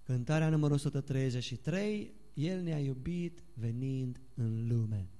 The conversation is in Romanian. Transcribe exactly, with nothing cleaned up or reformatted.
Cântarea numărul o sută treizeci și trei, El ne-a iubit venind în lume.